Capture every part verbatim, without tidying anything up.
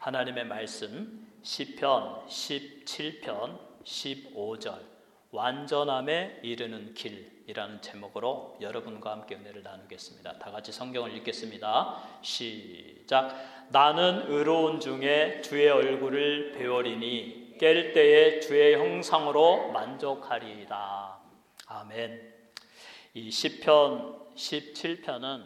하나님의 말씀 시편 십칠 편 십오 절 완전함에 이르는 길이라는 제목으로 여러분과 함께 은혜를 나누겠습니다. 다 같이 성경을 읽겠습니다. 시작. 나는 의로운 중에 주의 얼굴을 배우리니 깰 때에 주의 형상으로 만족하리이다. 아멘. 이 시편 십칠 편은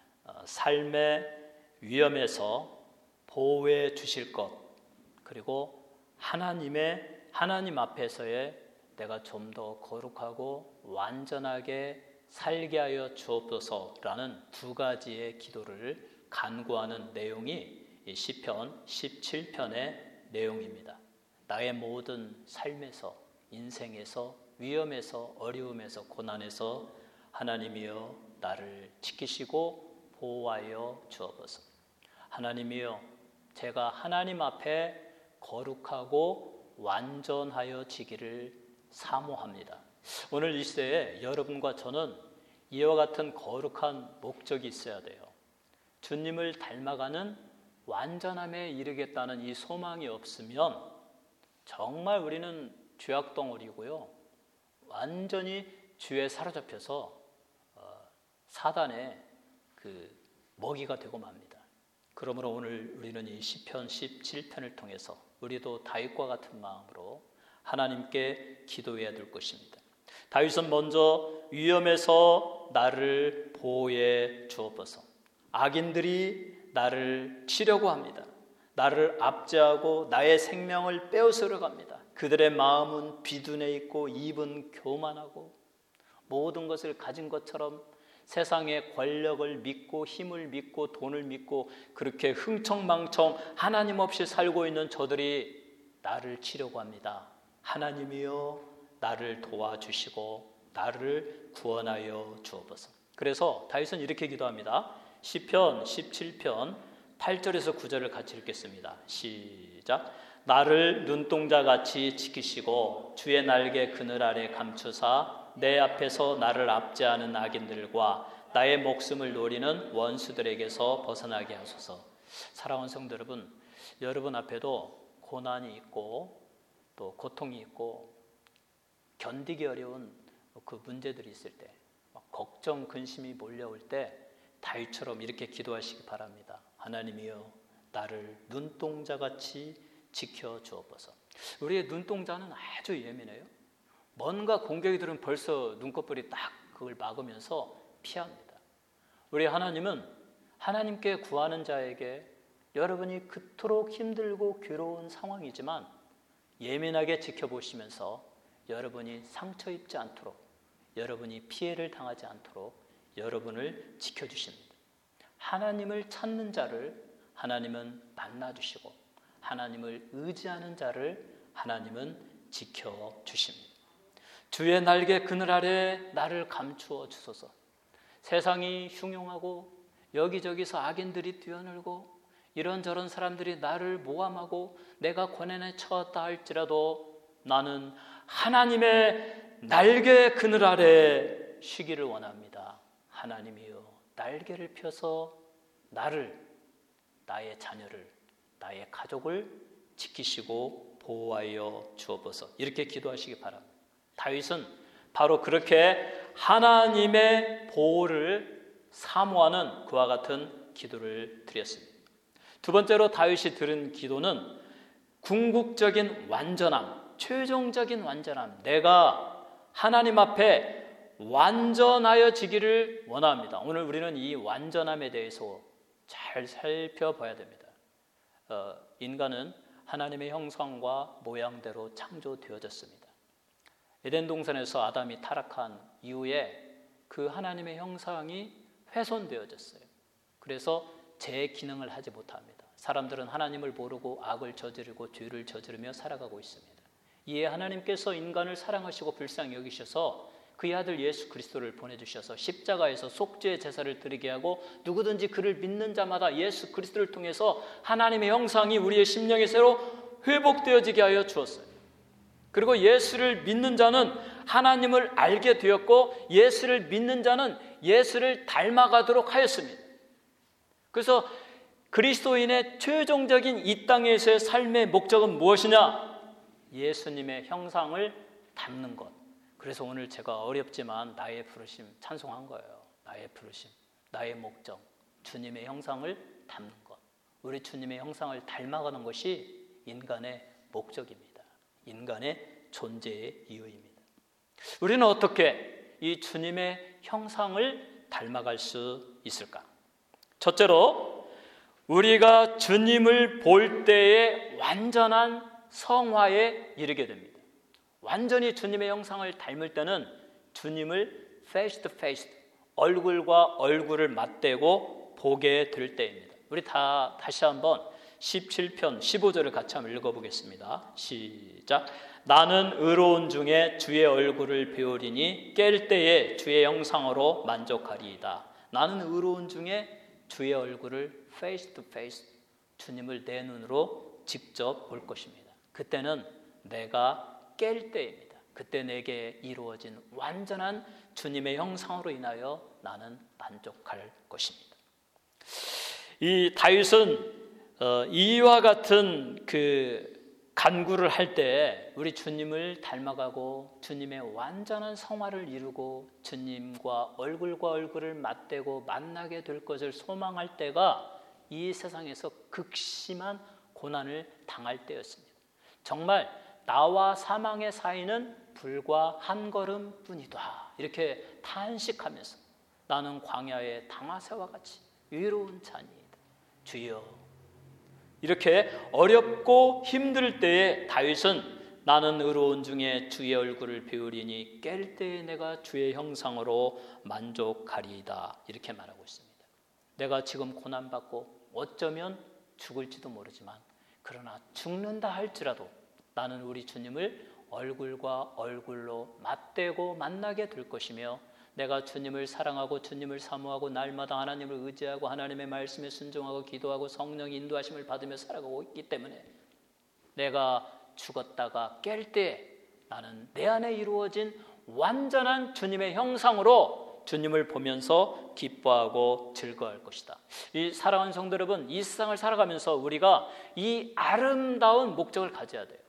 삶의 위험에서 보호해 주실 것, 그리고 하나님의 하나님 앞에서의 내가 좀 더 거룩하고 완전하게 살게 하여 주옵소서라는 두 가지의 기도를 간구하는 내용이 이 시편 십칠 편의 내용입니다. 나의 모든 삶에서, 인생에서, 위험에서, 어려움에서, 고난에서 하나님이여 나를 지키시고 보호하여 주옵소서. 하나님이여 제가 하나님 앞에 거룩하고 완전하여 지기를 사모합니다. 오늘 이 시대에 여러분과 저는 이와 같은 거룩한 목적이 있어야 돼요. 주님을 닮아가는 완전함에 이르겠다는 이 소망이 없으면 정말 우리는 죄악덩어리고요, 완전히 죄에 사로잡혀서 사단의 그 먹이가 되고 맙니다. 그러므로 오늘 우리는 이 시편 십칠 편을 통해서 우리도 다윗과 같은 마음으로 하나님께 기도해야 될 것입니다. 다윗은 먼저 위험에서 나를 보호해 주옵소서. 악인들이 나를 치려고 합니다. 나를 압제하고 나의 생명을 빼앗으려 갑니다. 그들의 마음은 비둔해 있고 입은 교만하고 모든 것을 가진 것처럼 세상의 권력을 믿고 힘을 믿고 돈을 믿고 그렇게 흥청망청 하나님 없이 살고 있는 저들이 나를 치려고 합니다. 하나님이여 나를 도와주시고 나를 구원하여 주옵소서. 그래서 다윗은 이렇게 기도합니다. 시편 십칠 편 팔 절에서 구 절을 같이 읽겠습니다. 시작. 나를 눈동자같이 지키시고 주의 날개 그늘 아래 감추사 내 앞에서 나를 압제하는 악인들과 나의 목숨을 노리는 원수들에게서 벗어나게 하소서. 사랑하는 성도 여러분, 여러분 앞에도 고난이 있고 또 고통이 있고 견디기 어려운 그 문제들이 있을 때, 걱정, 근심이 몰려올 때 다윗처럼 이렇게 기도하시기 바랍니다. 하나님이여 나를 눈동자같이 지켜주옵소서. 우리의 눈동자는 아주 예민해요. 뭔가 공격이 들으면 벌써 눈꺼풀이 딱 그걸 막으면서 피합니다. 우리 하나님은 하나님께 구하는 자에게 여러분이 그토록 힘들고 괴로운 상황이지만 예민하게 지켜보시면서 여러분이 상처 입지 않도록, 여러분이 피해를 당하지 않도록 여러분을 지켜주십니다. 하나님을 찾는 자를 하나님은 만나주시고 하나님을 의지하는 자를 하나님은 지켜주십니다. 주의 날개 그늘 아래 나를 감추어 주소서. 세상이 흉흉하고 여기저기서 악인들이 뛰어놀고 이런저런 사람들이 나를 모함하고 내가 고난에 처했다 할지라도 나는 하나님의 날개 그늘 아래 쉬기를 원합니다. 하나님이여 날개를 펴서 나를, 나의 자녀를, 나의 가족을 지키시고 보호하여 주옵소서. 이렇게 기도하시기 바랍니다. 다윗은 바로 그렇게 하나님의 보호를 사모하는 그와 같은 기도를 드렸습니다. 두 번째로 다윗이 드린 기도는 궁극적인 완전함, 최종적인 완전함, 내가 하나님 앞에 완전하여지기를 원합니다. 오늘 우리는 이 완전함에 대해서 잘 살펴봐야 됩니다. 어, 인간은 하나님의 형상과 모양대로 창조되어졌습니다. 에덴 동산에서 아담이 타락한 이후에 그 하나님의 형상이 훼손되어졌어요. 그래서 제 기능을 하지 못합니다. 사람들은 하나님을 모르고 악을 저지르고 죄를 저지르며 살아가고 있습니다. 이에 하나님께서 인간을 사랑하시고 불쌍히 여기셔서 그의 아들 예수 그리스도를 보내주셔서 십자가에서 속죄의 제사를 드리게 하고 누구든지 그를 믿는 자마다 예수 그리스도를 통해서 하나님의 형상이 우리의 심령의 새로 회복되어지게 하여 주었어요. 그리고 예수를 믿는 자는 하나님을 알게 되었고 예수를 믿는 자는 예수를 닮아가도록 하였습니다. 그래서 그리스도인의 최종적인 이 땅에서의 삶의 목적은 무엇이냐? 예수님의 형상을 닮는 것. 그래서 오늘 제가 어렵지만 나의 부르심 찬송한 거예요. 나의 부르심, 나의 목적, 주님의 형상을 닮는 것. 우리 주님의 형상을 닮아가는 것이 인간의 목적입니다. 인간의 존재의 이유입니다. 우리는 어떻게 이 주님의 형상을 닮아갈 수 있을까? 첫째로 우리가 주님을 볼 때의 완전한 성화에 이르게 됩니다. 완전히 주님의 형상을 닮을 때는 주님을 face to face, 얼굴과 얼굴을 맞대고 보게 될 때입니다. 우리 다 다시 한번 십칠 편 십오 절을 같이 한번 읽어보겠습니다. 시작. 나는 의로운 중에 주의 얼굴을 배우리니 깰 때에 주의 형상으로 만족하리이다. 나는 의로운 중에 주의 얼굴을 face to face, 주님을 내 눈으로 직접 볼 것입니다. 그때는 내가 깰 때입니다. 그때 내게 이루어진 완전한 주님의 형상으로 인하여 나는 만족할 것입니다. 이 다윗은 어, 이와 같은 그 간구를 할 때 우리 주님을 닮아가고 주님의 완전한 성화를 이루고 주님과 얼굴과 얼굴을 맞대고 만나게 될 것을 소망할 때가 이 세상에서 극심한 고난을 당할 때였습니다. 정말 나와 사망의 사이는 불과 한 걸음뿐이다. 이렇게 탄식하면서 나는 광야의 당화새와 같이 위로운 자니이다. 주여. 이렇게 어렵고 힘들 때에 다윗은 나는 의로운 중에 주의 얼굴을 배우리니 깰 때에 내가 주의 형상으로 만족하리이다. 이렇게 말하고 있습니다. 내가 지금 고난받고 어쩌면 죽을지도 모르지만 그러나 죽는다 할지라도 나는 우리 주님을 얼굴과 얼굴로 맞대고 만나게 될 것이며 내가 주님을 사랑하고 주님을 사모하고 날마다 하나님을 의지하고 하나님의 말씀에 순종하고 기도하고 성령의 인도하심을 받으며 살아가고 있기 때문에 내가 죽었다가 깰 때 나는 내 안에 이루어진 완전한 주님의 형상으로 주님을 보면서 기뻐하고 즐거워할 것이다. 이 사랑하는 성도 여러분, 이 세상을 살아가면서 우리가 이 아름다운 목적을 가져야 돼요.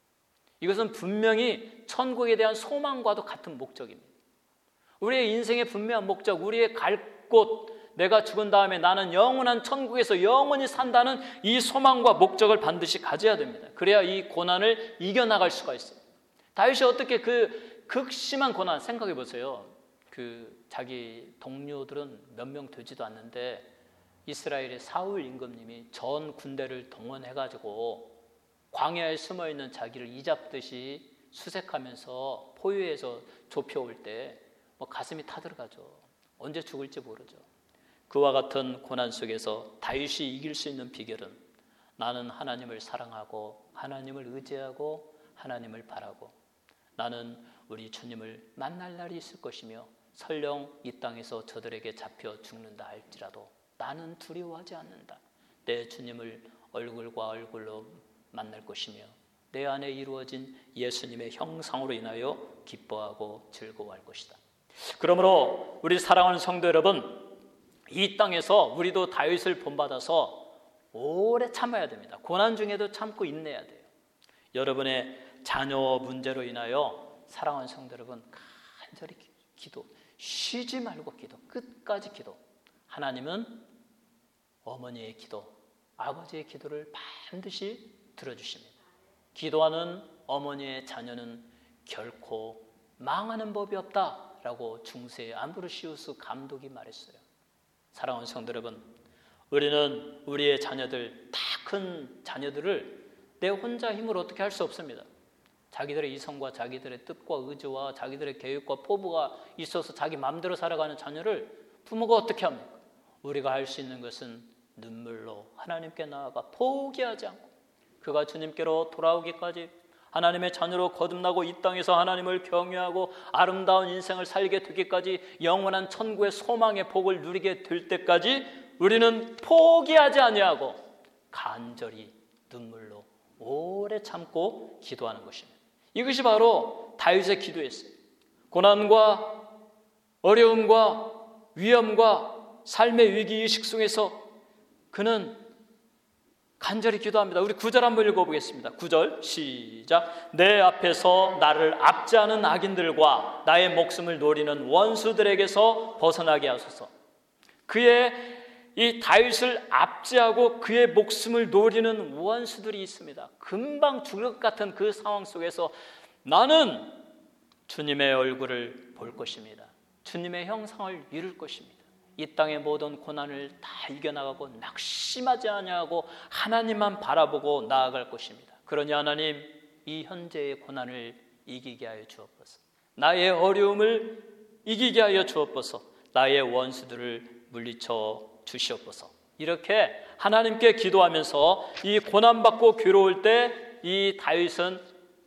이것은 분명히 천국에 대한 소망과도 같은 목적입니다. 우리의 인생의 분명한 목적, 우리의 갈 곳, 내가 죽은 다음에 나는 영원한 천국에서 영원히 산다는 이 소망과 목적을 반드시 가져야 됩니다. 그래야 이 고난을 이겨나갈 수가 있어요. 다윗이 어떻게 그 극심한 고난 생각해 보세요. 그 자기 동료들은 몇 명 되지도 않는데 이스라엘의 사울 임금님이 전 군대를 동원해가지고 광야에 숨어있는 자기를 이잡듯이 수색하면서 포위해서 좁혀올 때 뭐 가슴이 타들어가죠. 언제 죽을지 모르죠. 그와 같은 고난 속에서 다윗이 이길 수 있는 비결은 나는 하나님을 사랑하고 하나님을 의지하고 하나님을 바라고 나는 우리 주님을 만날 날이 있을 것이며 설령 이 땅에서 저들에게 잡혀 죽는다 할지라도 나는 두려워하지 않는다. 내 주님을 얼굴과 얼굴로 만날 것이며 내 안에 이루어진 예수님의 형상으로 인하여 기뻐하고 즐거워할 것이다. 그러므로 우리 사랑하는 성도 여러분, 이 땅에서 우리도 다윗을 본받아서 오래 참아야 됩니다. 고난 중에도 참고 인내해야 돼요. 여러분의 자녀 문제로 인하여 사랑하는 성도 여러분, 간절히 기도, 쉬지 말고 기도, 끝까지 기도. 하나님은 어머니의 기도, 아버지의 기도를 반드시 들어주십니다. 기도하는 어머니의 자녀는 결코 망하는 법이 없다라고 중세 암브로시우스 감독이 말했어요. 사랑하는 성도 여러분, 우리는 우리의 자녀들, 다 큰 자녀들을 내 혼자 힘으로 어떻게 할 수 없습니다. 자기들의 이성과 자기들의 뜻과 의지와 자기들의 계획과 포부가 있어서 자기 마음대로 살아가는 자녀를 부모가 어떻게 합니까? 우리가 할 수 있는 것은 눈물로 하나님께 나아가 포기하지 않고 그가 주님께로 돌아오기까지 하나님의 자녀로 거듭나고 이 땅에서 하나님을 경외하고 아름다운 인생을 살게 되기까지 영원한 천국의 소망의 복을 누리게 될 때까지 우리는 포기하지 아니하고 간절히 눈물로 오래 참고 기도하는 것입니다. 이것이 바로 다윗의 기도였어요. 고난과 어려움과 위험과 삶의 위기의식 속에서 그는 간절히 기도합니다. 우리 구 절 한번 읽어보겠습니다. 구 절 시작. 내 앞에서 나를 압제하는 악인들과 나의 목숨을 노리는 원수들에게서 벗어나게 하소서. 그의 이 다윗을 압제하고 그의 목숨을 노리는 원수들이 있습니다. 금방 죽을 것 같은 그 상황 속에서 나는 주님의 얼굴을 볼 것입니다. 주님의 형상을 이룰 것입니다. 이 땅의 모든 고난을 다 이겨나가고 낙심하지 아니하고 하나님만 바라보고 나아갈 것입니다. 그러니 하나님, 이 현재의 고난을 이기게 하여 주옵소서. 나의 어려움을 이기게 하여 주옵소서. 나의 원수들을 물리쳐 주시옵소서. 이렇게 하나님께 기도하면서 이 고난받고 괴로울 때 이 다윗은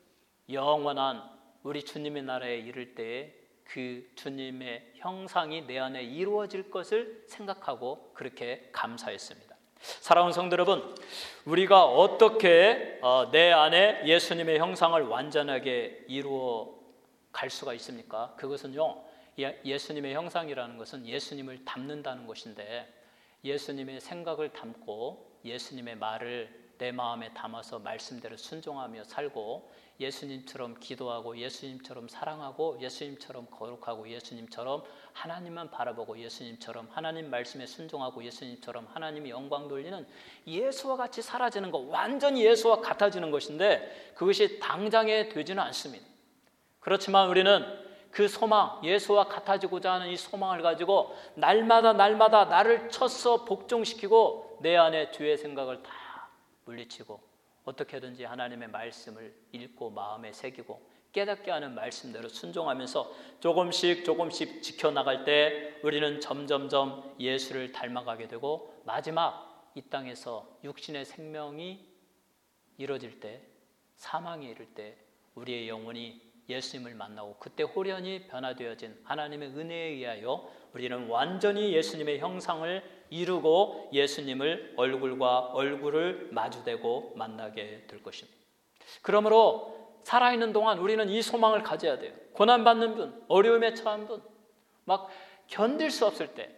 영원한 우리 주님의 나라에 이를 때에 그 주님의 형상이 내 안에 이루어질 것을 생각하고 그렇게 감사했습니다. 사랑하는 성도 여러분, 우리가 어떻게 내 안에 예수님의 형상을 완전하게 이루어 갈 수가 있습니까? 그것은요, 예수님의 형상이라는 것은 예수님을 담는다는 것인데, 예수님의 생각을 담고 예수님의 말을 내 마음에 담아서 말씀대로 순종하며 살고, 예수님처럼 기도하고 예수님처럼 사랑하고 예수님처럼 거룩하고 예수님처럼 하나님만 바라보고 예수님처럼 하나님 말씀에 순종하고 예수님처럼 하나님이 영광 돌리는 예수와 같이 사라지는 것, 완전히 예수와 같아지는 것인데 그것이 당장에 되지는 않습니다. 그렇지만 우리는 그 소망, 예수와 같아지고자 하는 이 소망을 가지고 날마다 날마다 나를 쳐서 복종시키고 내 안에 죄의 생각을 다 물리치고 어떻게든지 하나님의 말씀을 읽고 마음에 새기고 깨닫게 하는 말씀대로 순종하면서 조금씩 조금씩 지켜나갈 때 우리는 점점점 예수를 닮아가게 되고, 마지막 이 땅에서 육신의 생명이 이루어질 때, 사망이 이를 때 우리의 영혼이 예수님을 만나고 그때 홀연히 변화되어진 하나님의 은혜에 의하여 우리는 완전히 예수님의 형상을 이루고 예수님을 얼굴과 얼굴을 마주대고 만나게 될 것입니다. 그러므로 살아있는 동안 우리는 이 소망을 가져야 돼요. 고난받는 분, 어려움에 처한 분, 막 견딜 수 없을 때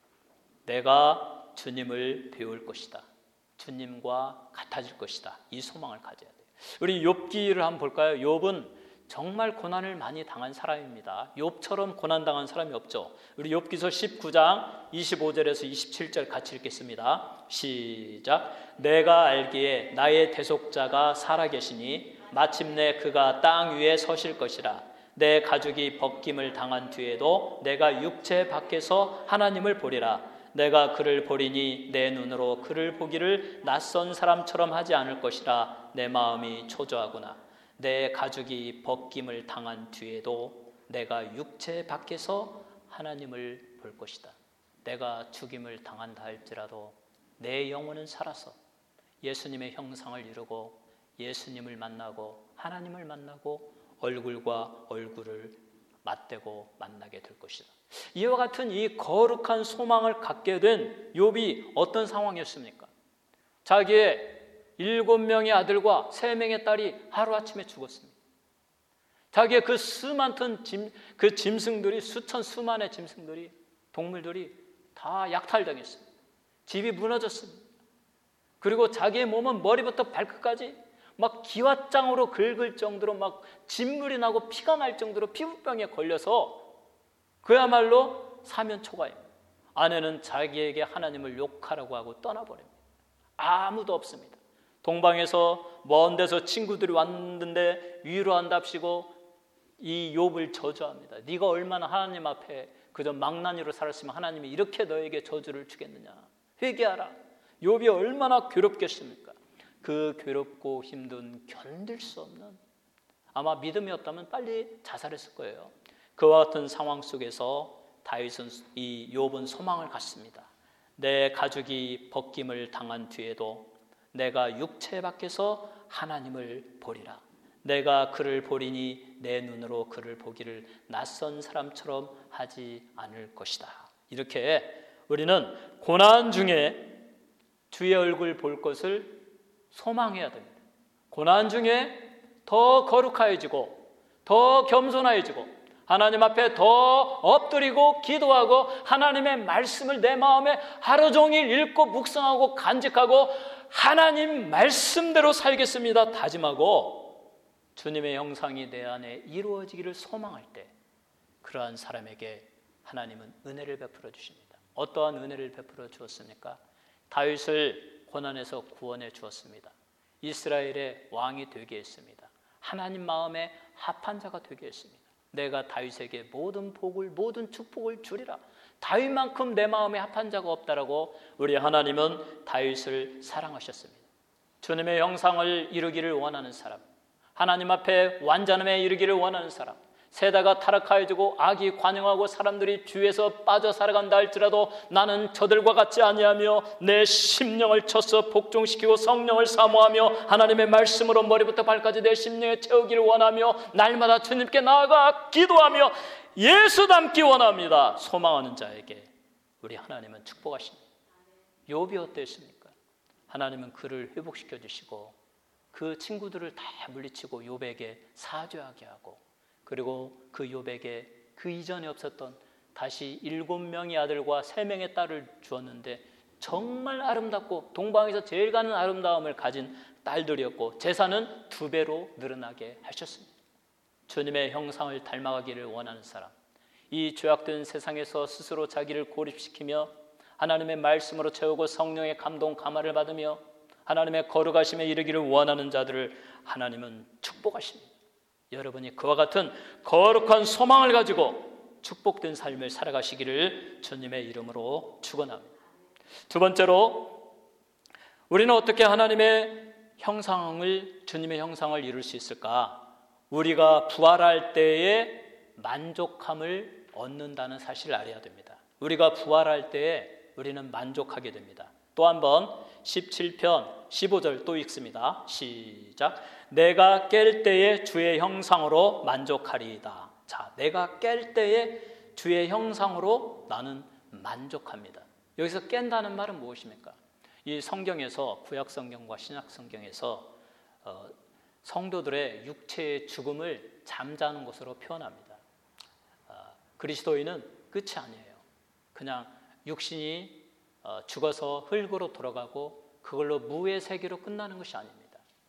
내가 주님을 배울 것이다, 주님과 같아질 것이다, 이 소망을 가져야 돼요. 우리 욥기를 한번 볼까요? 욥은 정말 고난을 많이 당한 사람입니다. 욥처럼 고난당한 사람이 없죠. 우리 욥기서 십구 장 이십오 절에서 이십칠 절 같이 읽겠습니다. 시작. 내가 알기에 나의 대속자가 살아계시니 마침내 그가 땅 위에 서실 것이라. 내 가죽이 벗김을 당한 뒤에도 내가 육체 밖에서 하나님을 보리라. 내가 그를 보리니 내 눈으로 그를 보기를 낯선 사람처럼 하지 않을 것이라. 내 마음이 초조하구나. 내 가죽이 벗김을 당한 뒤에도 내가 육체 밖에서 하나님을 볼 것이다. 내가 죽임을 당한다 할지라도 내 영혼은 살아서 예수님의 형상을 이루고 예수님을 만나고 하나님을 만나고 얼굴과 얼굴을 맞대고 만나게 될 것이다. 이와 같은 이 거룩한 소망을 갖게 된 욥이 어떤 상황이었습니까? 자기의 일곱 명의 아들과 세 명의 딸이 하루아침에 죽었습니다. 자기의 그 수많던 짐, 그 짐승들이, 수천 수만의 짐승들이, 동물들이 다 약탈당했습니다. 집이 무너졌습니다. 그리고 자기의 몸은 머리부터 발끝까지 막 기왓장으로 긁을 정도로 막 진물이 나고 피가 날 정도로 피부병에 걸려서 그야말로 사면초가입니다. 아내는 자기에게 하나님을 욕하라고 하고 떠나버립니다. 아무도 없습니다. 동방에서 먼 데서 친구들이 왔는데 위로한답시고 이 욥을 저주합니다. 네가 얼마나 하나님 앞에 그저 망나니로 살았으면 하나님이 이렇게 너에게 저주를 주겠느냐. 회개하라. 욥이 얼마나 괴롭겠습니까? 그 괴롭고 힘든, 견딜 수 없는, 아마 믿음이었다면 빨리 자살했을 거예요. 그와 같은 상황 속에서 다윗은, 이 욥은 소망을 갖습니다. 내 가죽이 벗김을 당한 뒤에도 내가 육체 밖에서 하나님을 보리라. 내가 그를 보리니 내 눈으로 그를 보기를 낯선 사람처럼 하지 않을 것이다. 이렇게 우리는 고난 중에 주의 얼굴 볼 것을 소망해야 됩니다. 고난 중에 더 거룩해지고 더 겸손해지고 하나님 앞에 더 엎드리고 기도하고 하나님의 말씀을 내 마음에 하루 종일 읽고 묵상하고 간직하고 하나님 말씀대로 살겠습니다 다짐하고 주님의 형상이 내 안에 이루어지기를 소망할 때 그러한 사람에게 하나님은 은혜를 베풀어 주십니다. 어떠한 은혜를 베풀어 주었습니까? 다윗을 고난에서 구원해 주었습니다. 이스라엘의 왕이 되게 했습니다. 하나님 마음에 합한 자가 되게 했습니다. 내가 다윗에게 모든 복을 모든 축복을 주리라. 다윗만큼 내 마음에 합한 자가 없다라고 우리 하나님은 다윗을 사랑하셨습니다. 주님의 형상을 이루기를 원하는 사람, 하나님 앞에 완전함에 이르기를 원하는 사람, 세대가 타락하여지고 악이 관영하고 사람들이 주에서 빠져 살아간다 할지라도 나는 저들과 같지 아니하며 내 심령을 쳐서 복종시키고 성령을 사모하며 하나님의 말씀으로 머리부터 발까지 내 심령에 채우기를 원하며 날마다 주님께 나아가 기도하며 예수 닮기 원합니다. 소망하는 자에게 우리 하나님은 축복하십니다. 욥이 어땠습니까? 하나님은 그를 회복시켜 주시고 그 친구들을 다 물리치고 욥에게 사죄하게 하고 그리고 그 욥에게 그 이전에 없었던 다시 일곱 명의 아들과 세 명의 딸을 주었는데 정말 아름답고 동방에서 제일 가는 아름다움을 가진 딸들이었고 재산은 두 배로 늘어나게 하셨습니다. 주님의 형상을 닮아가기를 원하는 사람, 이 죄악된 세상에서 스스로 자기를 고립시키며 하나님의 말씀으로 채우고 성령의 감동 감화를 받으며 하나님의 거룩하심에 이르기를 원하는 자들을 하나님은 축복하십니다. 여러분이 그와 같은 거룩한 소망을 가지고 축복된 삶을 살아가시기를 주님의 이름으로 축원합니다. 두 번째로 우리는 어떻게 하나님의 형상을 주님의 형상을 이룰 수 있을까? 우리가 부활할 때에 만족함을 얻는다는 사실을 알아야 됩니다. 우리가 부활할 때에 우리는 만족하게 됩니다. 또 한 번 십칠 편 십오 절 또 읽습니다. 시작. 내가 깰 때에 주의 형상으로 만족하리이다. 자, 내가 깰 때에 주의 형상으로 나는 만족합니다. 여기서 깬다는 말은 무엇입니까? 이 성경에서 구약 성경과 신약 성경에서 어, 성도들의 육체의 죽음을 잠자는 것으로 표현합니다. 어, 그리스도인은 끝이 아니에요. 그냥 육신이 어, 죽어서 흙으로 돌아가고 그걸로 무의 세계로 끝나는 것이 아닙니다.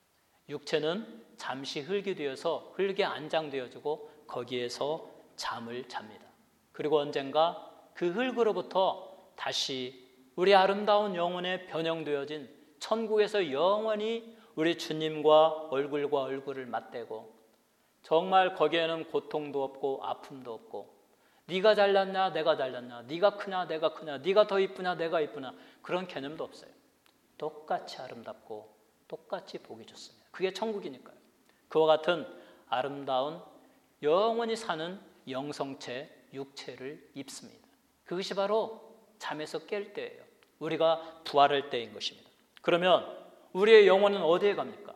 육체는 잠시 흙이 되어서 흙에 안장되어지고 거기에서 잠을 잡니다. 그리고 언젠가 그 흙으로부터 다시 우리 아름다운 영혼에 변형되어진 천국에서 영원히 우리 주님과 얼굴과 얼굴을 맞대고 정말 거기에는 고통도 없고 아픔도 없고 네가 잘났냐 내가 잘났냐 네가 크냐 내가 크냐 네가 더 이쁘냐 내가 이쁘냐 그런 개념도 없어요. 똑같이 아름답고 똑같이 보기 좋습니다. 그게 천국이니까요. 그와 같은 아름다운 영원히 사는 영성체 육체를 입습니다. 그것이 바로 잠에서 깰 때예요. 우리가 부활할 때인 것입니다. 그러면 우리의 영혼은 어디에 갑니까?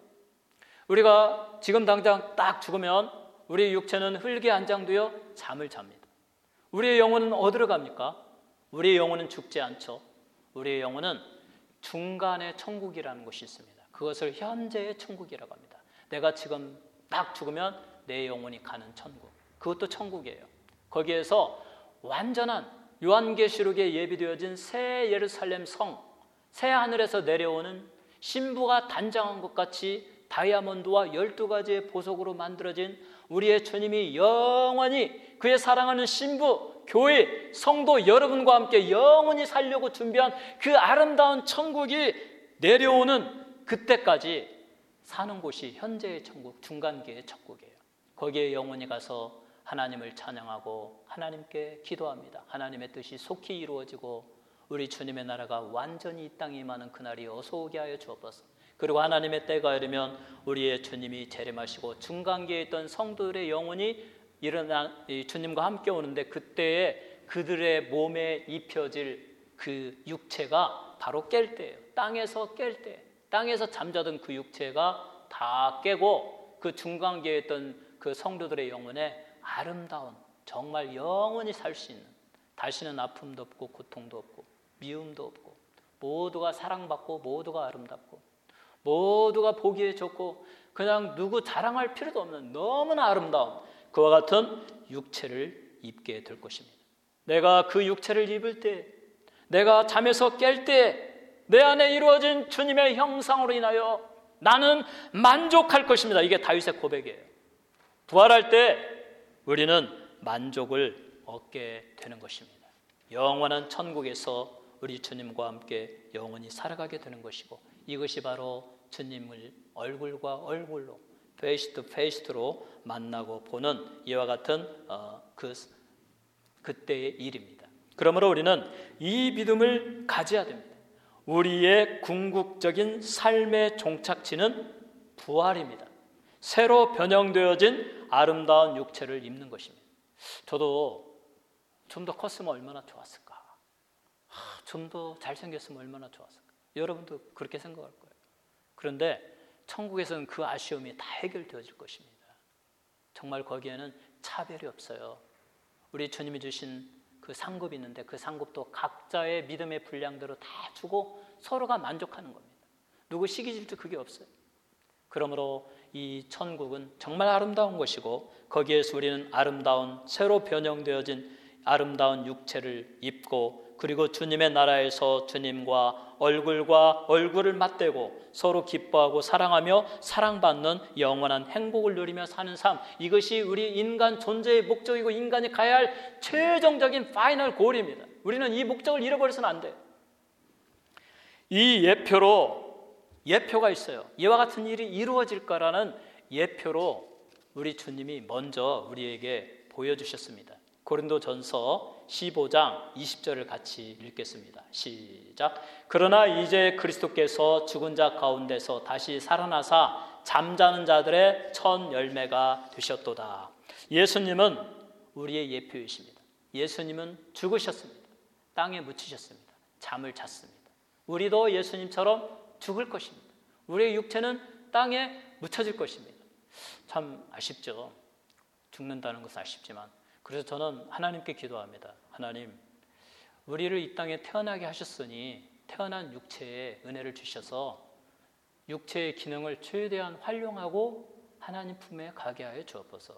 우리가 지금 당장 딱 죽으면 우리의 육체는 흙에 안장되어 잠을 잡니다. 우리의 영혼은 어디로 갑니까? 우리의 영혼은 죽지 않죠. 우리의 영혼은 중간에 천국이라는 곳이 있습니다. 그것을 현재의 천국이라고 합니다. 내가 지금 딱 죽으면 내 영혼이 가는 천국, 그것도 천국이에요. 거기에서 완전한 요한계시록에 예비되어진 새 예루살렘 성, 새 하늘에서 내려오는 신부가 단장한 것 같이 다이아몬드와 열두 가지의 보석으로 만들어진 우리의 주님이 영원히 그의 사랑하는 신부, 교회, 성도 여러분과 함께 영원히 살려고 준비한 그 아름다운 천국이 내려오는 그때까지 사는 곳이 현재의 천국, 중간계의 천국이에요. 거기에 영원히 가서 하나님을 찬양하고 하나님께 기도합니다. 하나님의 뜻이 속히 이루어지고 우리 주님의 나라가 완전히 이 땅에 임하는 그날이 어서 오게 하여 주옵소서. 그리고 하나님의 때가 이르면 우리의 주님이 재림하시고 중간계에 있던 성도들의 영혼이 일어나 주님과 함께 오는데 그때에 그들의 몸에 입혀질 그 육체가 바로 깰 때예요. 땅에서 깰 때, 땅에서 잠자던 그 육체가 다 깨고 그 중간계에 있던 그 성도들의 영혼에 아름다운 정말 영원히 살 수 있는 다시는 아픔도 없고 고통도 없고 미움도 없고 모두가 사랑받고 모두가 아름답고 모두가 보기에 좋고 그냥 누구 자랑할 필요도 없는 너무나 아름다운 그와 같은 육체를 입게 될 것입니다. 내가 그 육체를 입을 때 내가 잠에서 깰 때 내 안에 이루어진 주님의 형상으로 인하여 나는 만족할 것입니다. 이게 다윗의 고백이에요. 부활할 때 우리는 만족을 얻게 되는 것입니다. 영원한 천국에서 우리 주님과 함께 영원히 살아가게 되는 것이고, 이것이 바로 주님을 얼굴과 얼굴로, 페이스 투 페이스로 만나고 보는 이와 같은 어, 그 그때의 일입니다. 그러므로 우리는 이 믿음을 가져야 됩니다. 우리의 궁극적인 삶의 종착지는 부활입니다. 새로 변형되어진 아름다운 육체를 입는 것입니다. 저도 좀 더 컸으면 얼마나 좋았을까, 좀 더 잘생겼으면 얼마나 좋았을까. 여러분도 그렇게 생각할 거예요. 그런데 천국에서는 그 아쉬움이 다 해결되어질 것입니다. 정말 거기에는 차별이 없어요. 우리 주님이 주신 그 상급이 있는데 그 상급도 각자의 믿음의 분량대로 다 주고 서로가 만족하는 겁니다. 누구 시기 질투 그게 없어요. 그러므로 이 천국은 정말 아름다운 것이고, 거기에서 우리는 아름다운 새로 변형되어진 아름다운 육체를 입고, 그리고 주님의 나라에서 주님과 얼굴과 얼굴을 맞대고 서로 기뻐하고 사랑하며 사랑받는 영원한 행복을 누리며 사는 삶, 이것이 우리 인간 존재의 목적이고 인간이 가야 할 최종적인 파이널 골입니다. 우리는 이 목적을 잃어버려서는 안 돼요. 이 예표로, 예표가 있어요. 이와 같은 일이 이루어질 거라는 예표로 우리 주님이 먼저 우리에게 보여주셨습니다. 고린도전서 십오 장 이십 절을 같이 읽겠습니다. 시작. 그러나 이제 그리스도께서 죽은 자 가운데서 다시 살아나사 잠자는 자들의 첫 열매가 되셨도다. 예수님은 우리의 예표이십니다. 예수님은 죽으셨습니다. 땅에 묻히셨습니다. 잠을 잤습니다. 우리도 예수님처럼 죽을 것입니다. 우리의 육체는 땅에 묻혀질 것입니다. 참 아쉽죠. 죽는다는 것은 아쉽지만, 그래서 저는 하나님께 기도합니다. 하나님, 우리를 이 땅에 태어나게 하셨으니 태어난 육체에 은혜를 주셔서 육체의 기능을 최대한 활용하고 하나님 품에 가게 하여 주옵소서.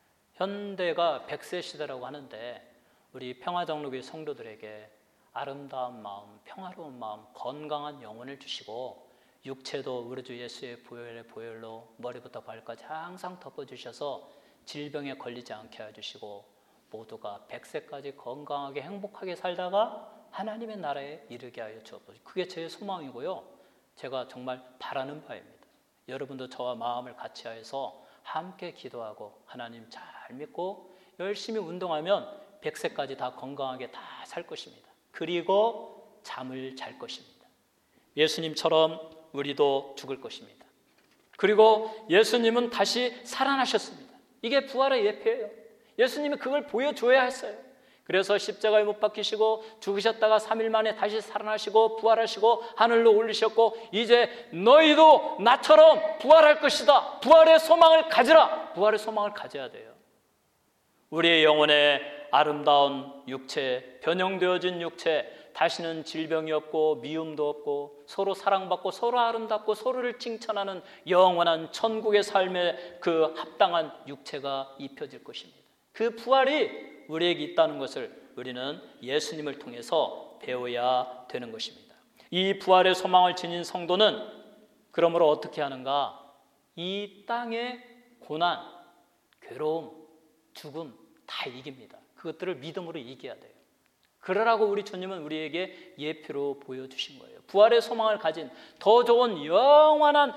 현대가 백 세 시대라고 하는데 우리 평화장로교회 성도들에게 아름다운 마음, 평화로운 마음, 건강한 영혼을 주시고, 육체도 우리 주 예수의 보혈의 보혈로 머리부터 발까지 항상 덮어주셔서 질병에 걸리지 않게 해주시고, 모두가 백 세까지 건강하게 행복하게 살다가 하나님의 나라에 이르게 하여 주옵소서. 그게 제 소망이고요, 제가 정말 바라는 바입니다. 여러분도 저와 마음을 같이 하여서 함께 기도하고 하나님 잘 믿고 열심히 운동하면 백 세까지 다 건강하게 다 살 것입니다. 그리고 잠을 잘 것입니다. 예수님처럼 우리도 죽을 것입니다. 그리고 예수님은 다시 살아나셨습니다. 이게 부활의 예표예요. 예수님이 그걸 보여줘야 했어요. 그래서 십자가에 못 박히시고 죽으셨다가 삼 일 만에 다시 살아나시고 부활하시고 하늘로 올리셨고, 이제 너희도 나처럼 부활할 것이다. 부활의 소망을 가지라. 부활의 소망을 가져야 돼요. 우리의 영혼에 아름다운 육체, 변형되어진 육체, 다시는 질병이 없고 미움도 없고 서로 사랑받고 서로 아름답고 서로를 칭찬하는 영원한 천국의 삶에 그 합당한 육체가 입혀질 것입니다. 그 부활이 우리에게 있다는 것을 우리는 예수님을 통해서 배워야 되는 것입니다. 이 부활의 소망을 지닌 성도는 그러므로 어떻게 하는가? 이 땅의 고난, 괴로움, 죽음 다 이깁니다. 그것들을 믿음으로 이겨야 돼요. 그러라고 우리 주님은 우리에게 예표로 보여주신 거예요. 부활의 소망을 가진 더 좋은 영원한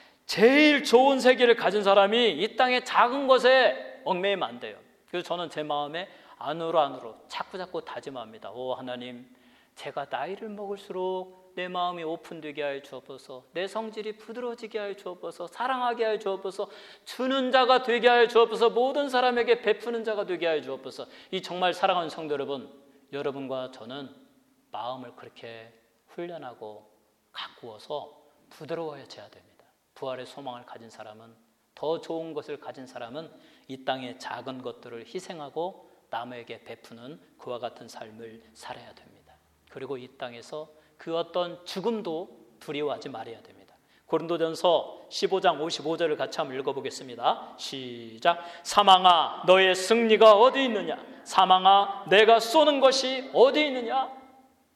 제일 좋은 세계를 가진 사람이 이 땅의 작은 것에 얽매이면 안 돼요. 그래서 저는 제 마음에 안으로 안으로 자꾸 자꾸 다짐합니다. 오 하나님, 제가 나이를 먹을수록 내 마음이 오픈되게 하여 주옵소서, 내 성질이 부드러워지게 하여 주옵소서, 사랑하게 하여 주옵소서, 주는 자가 되게 하여 주옵소서, 모든 사람에게 베푸는 자가 되게 하여 주옵소서. 이 정말 사랑하는 성도 여러분, 여러분과 저는 마음을 그렇게 훈련하고 가꾸어서 부드러워져야 됩니다. 부활의 소망을 가진 사람은, 더 좋은 것을 가진 사람은 이 땅의 작은 것들을 희생하고 남에게 베푸는 그와 같은 삶을 살아야 됩니다. 그리고 이 땅에서 그 어떤 죽음도 두려워하지 말아야 됩니다. 고린도전서 십오 장 오십오 절을 같이 한번 읽어보겠습니다. 시작. 사망아, 너의 승리가 어디 있느냐? 사망아, 내가 쏘는 것이 어디 있느냐?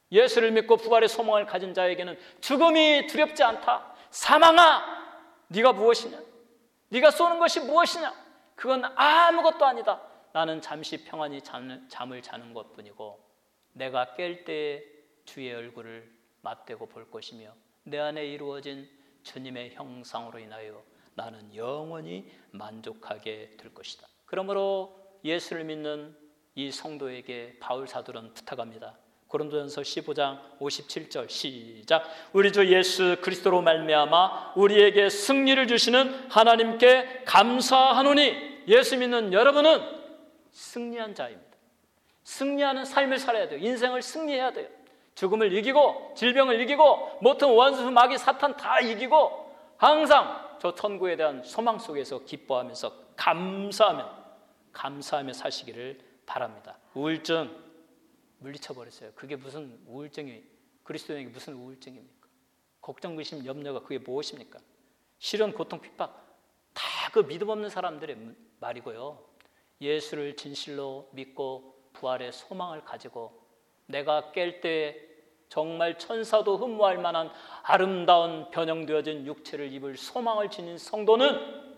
예수를 믿고 부활의 소망을 가진 자에게는 죽음이 두렵지 않다. 사망아, 네가 무엇이냐? 네가 쏘는 것이 무엇이냐? 그건 아무것도 아니다. 나는 잠시 평안히 잠을 자는 것뿐이고 내가 깰 때에 주의 얼굴을 맞대고 볼 것이며 내 안에 이루어진 주님의 형상으로 인하여 나는 영원히 만족하게 될 것이다. 그러므로 예수를 믿는 이 성도에게 바울 사도는 부탁합니다. 고린도전서 십오 장 오십칠 절 시작. 우리 주 예수 그리스도로 말미암아 우리에게 승리를 주시는 하나님께 감사하노니. 예수 믿는 여러분은 승리한 자입니다. 승리하는 삶을 살아야 돼요. 인생을 승리해야 돼요. 죽음을 이기고 질병을 이기고 모든 원수 마귀 사탄 다 이기고 항상 저 천국에 대한 소망 속에서 기뻐하면서 감사하며 감사하며 사시기를 바랍니다. 우울증 물리쳐버렸어요. 그게 무슨 우울증이, 그리스도인에게 무슨 우울증입니까? 걱정, 의심, 염려가 그게 무엇입니까? 실현, 고통, 핍박 다 그 믿음 없는 사람들의 말이고요. 예수를 진실로 믿고 부활의 소망을 가지고 내가 깰 때 정말 천사도 흠모할 만한 아름다운 변형되어진 육체를 입을 소망을 지닌 성도는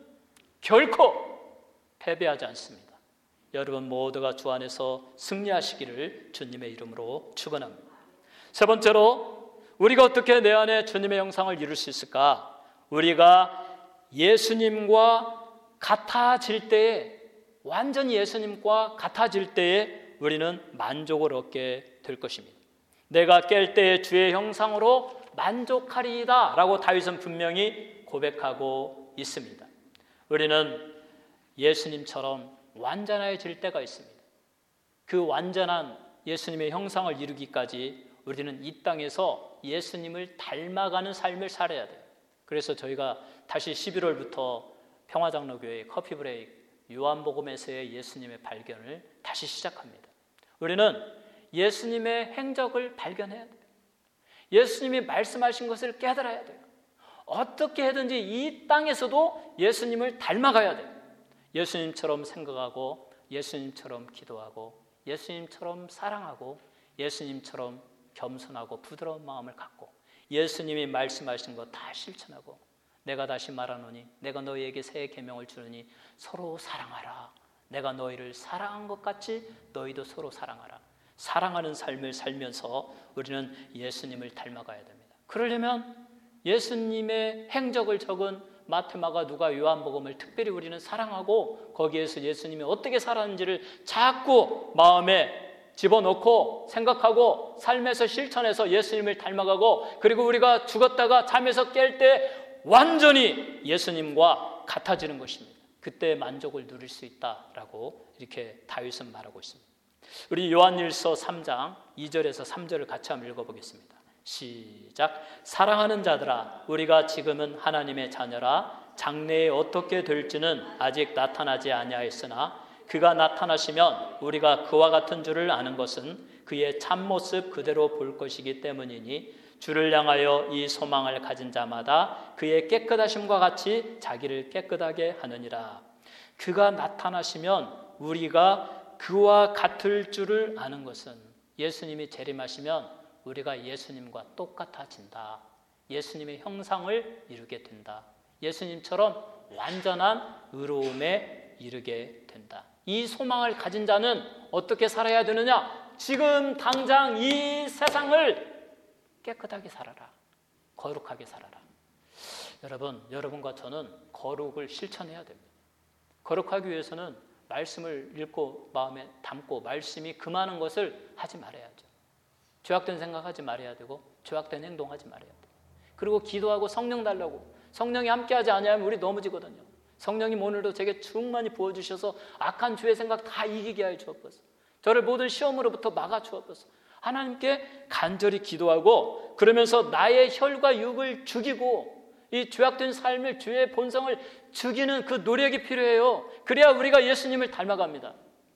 결코 패배하지 않습니다. 여러분 모두가 주 안에서 승리하시기를 주님의 이름으로 축원합니다. 세 번째로 우리가 어떻게 내 안에 주님의 형상을 이룰 수 있을까? 우리가 예수님과 같아질 때에, 완전히 예수님과 같아질 때에 우리는 만족을 얻게 될 것입니다. 내가 깰 때에 주의 형상으로 만족하리이다 라고 다윗은 분명히 고백하고 있습니다. 우리는 예수님처럼 완전해질 때가 있습니다. 그 완전한 예수님의 형상을 이루기까지 우리는 이 땅에서 예수님을 닮아가는 삶을 살아야 돼요. 그래서 저희가 다시 십일월부터 평화장로교회 커피 브레이크 요한복음에서의 예수님의 발견을 다시 시작합니다. 우리는 예수님의 행적을 발견해야 돼요. 예수님이 말씀하신 것을 깨달아야 돼요. 어떻게 해든지 이 땅에서도 예수님을 닮아가야 돼요. 예수님처럼 생각하고 예수님처럼 기도하고 예수님처럼 사랑하고 예수님처럼 겸손하고 부드러운 마음을 갖고 예수님이 말씀하신 거 다 실천하고 내가 다시 말하노니 내가 너희에게 새 계명을 주느니 서로 사랑하라. 내가 너희를 사랑한 것 같이 너희도 서로 사랑하라. 사랑하는 삶을 살면서 우리는 예수님을 닮아가야 됩니다. 그러려면 예수님의 행적을 적은 마태, 마가, 누가, 요한복음을 특별히 우리는 사랑하고 거기에서 예수님이 어떻게 살았는지를 자꾸 마음에 집어넣고 생각하고 삶에서 실천해서 예수님을 닮아가고 그리고 우리가 죽었다가 잠에서 깰 때 완전히 예수님과 같아지는 것입니다. 그때 만족을 누릴 수 있다라고 이렇게 다윗은 말하고 있습니다. 우리 요한일서 삼 장 이 절에서 삼 절을 같이 한번 읽어보겠습니다. 시작. 사랑하는 자들아, 우리가 지금은 하나님의 자녀라. 장래에 어떻게 될지는 아직 나타나지 아니하였으나 그가 나타나시면 우리가 그와 같은 줄을 아는 것은 그의 참모습 그대로 볼 것이기 때문이니 주를 향하여 이 소망을 가진 자마다 그의 깨끗하심과 같이 자기를 깨끗하게 하느니라. 그가 나타나시면 우리가 그와 같을 줄을 아는 것은 예수님이 재림하시면 우리가 예수님과 똑같아진다. 예수님의 형상을 이루게 된다. 예수님처럼 완전한 의로움에 이르게 된다. 이 소망을 가진 자는 어떻게 살아야 되느냐? 지금 당장 이 세상을 깨끗하게 살아라. 거룩하게 살아라. 여러분, 여러분과 저는 거룩을 실천해야 됩니다. 거룩하기 위해서는 말씀을 읽고 마음에 담고 말씀이 금하는 것을 하지 말아야죠. 죄악된 생각하지 말아야 되고 죄악된 행동하지 말아야 돼요. 그리고 기도하고 성령 달라고. 성령이 함께하지 않으면 우리 넘어지거든요. 성령님 오늘도 제게 충만히 부어주셔서 악한 죄의 생각 다 이기게 하여 주옵소서. 저를 모든 시험으로부터 막아 주옵소서. 하나님께 간절히 기도하고 그러면서 나의 혈과 육을 죽이고 이 죄악된 삶을, 죄의 본성을 죽이는 그 노력이 필요해요. 그래야 우리가 예수님을 닮아갑니다.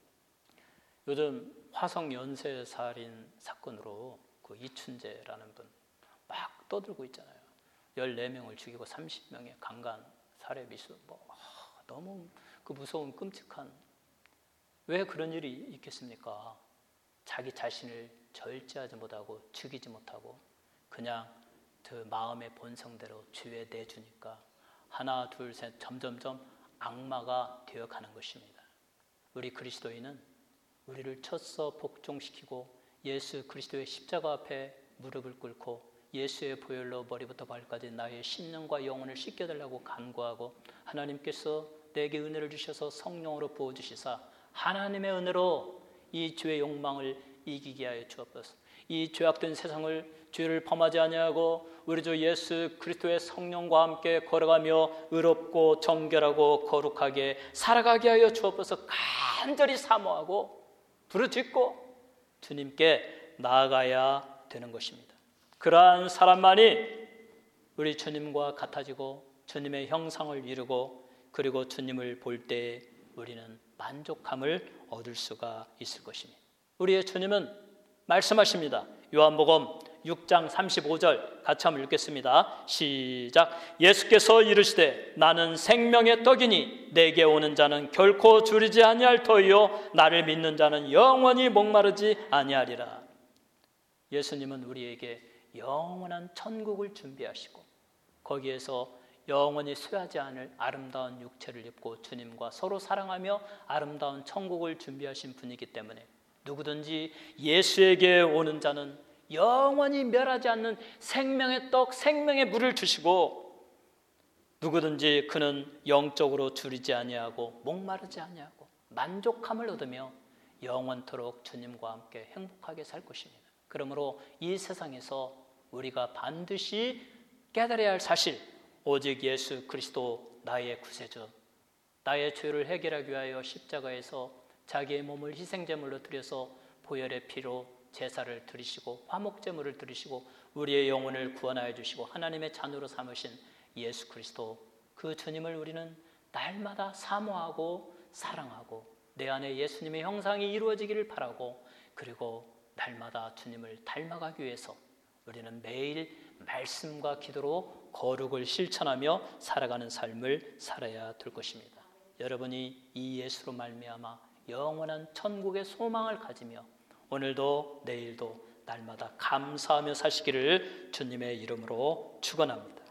요즘 화성 연쇄살인 사건으로 그 이춘재라는 분 막 떠들고 있잖아요. 열네 명을 죽이고 삼십 명의 강간 살해 미수, 뭐 아, 너무 그 무서운 끔찍한. 왜 그런 일이 있겠습니까? 자기 자신을 절제하지 못하고 죽이지 못하고 그냥 그 마음의 본성대로 주에 내주니까 하나 둘 셋 점점점 악마가 되어가는 것입니다. 우리 그리스도인은 우리를 쳐서 복종시키고 예수 그리스도의 십자가 앞에 무릎을 꿇고 예수의 보혈로 머리부터 발까지 나의 심령과 영혼을 씻겨달라고 간구하고 하나님께서 내게 은혜를 주셔서 성령으로 부어주시사 하나님의 은혜로 이 죄의 욕망을 이기게 하여 주옵소서. 이 죄악된 세상을 죄를 범하지 아니하고 우리 주 예수 그리스도의 성령과 함께 걸어가며 의롭고 정결하고 거룩하게 살아가게 하여 주옵소서. 간절히 사모하고 부르짖고 주님께 나아가야 되는 것입니다. 그러한 사람만이 우리 주님과 같아지고 주님의 형상을 이루고 그리고 주님을 볼 때 우리는 만족함을 얻을 수가 있을 것입니다. 우리의 주님은 말씀하십니다. 요한복음 육 장 삼십오 절 같이 한번 읽겠습니다. 시작. 예수께서 이르시되 나는 생명의 떡이니 내게 오는 자는 결코 줄이지 아니할 터이요 나를 믿는 자는 영원히 목마르지 아니하리라. 예수님은 우리에게 영원한 천국을 준비하시고 거기에서 영원히 쇠하지 않을 아름다운 육체를 입고 주님과 서로 사랑하며 아름다운 천국을 준비하신 분이기 때문에 누구든지 예수에게 오는 자는 영원히 멸하지 않는 생명의 떡, 생명의 물을 주시고 누구든지 그는 영적으로 줄이지 아니하고 목마르지 아니하고 만족함을 얻으며 영원토록 주님과 함께 행복하게 살 것입니다. 그러므로 이 세상에서 우리가 반드시 깨달아야 할 사실, 오직 예수 그리스도 나의 구세주, 나의 죄를 해결하기 위하여 십자가에서 자기의 몸을 희생제물로 드려서 보혈의 피로 제사를 드리시고 화목제물을 드리시고 우리의 영혼을 구원하여 주시고 하나님의 자녀로 삼으신 예수 그리스도, 그 주님을 우리는 날마다 사모하고 사랑하고 내 안에 예수님의 형상이 이루어지기를 바라고 그리고 날마다 주님을 닮아가기 위해서 우리는 매일 말씀과 기도로 거룩을 실천하며 살아가는 삶을 살아야 될 것입니다. 여러분이 이 예수로 말미암아 영원한 천국의 소망을 가지며 오늘도 내일도 날마다 감사하며 사시기를 주님의 이름으로 축원합니다.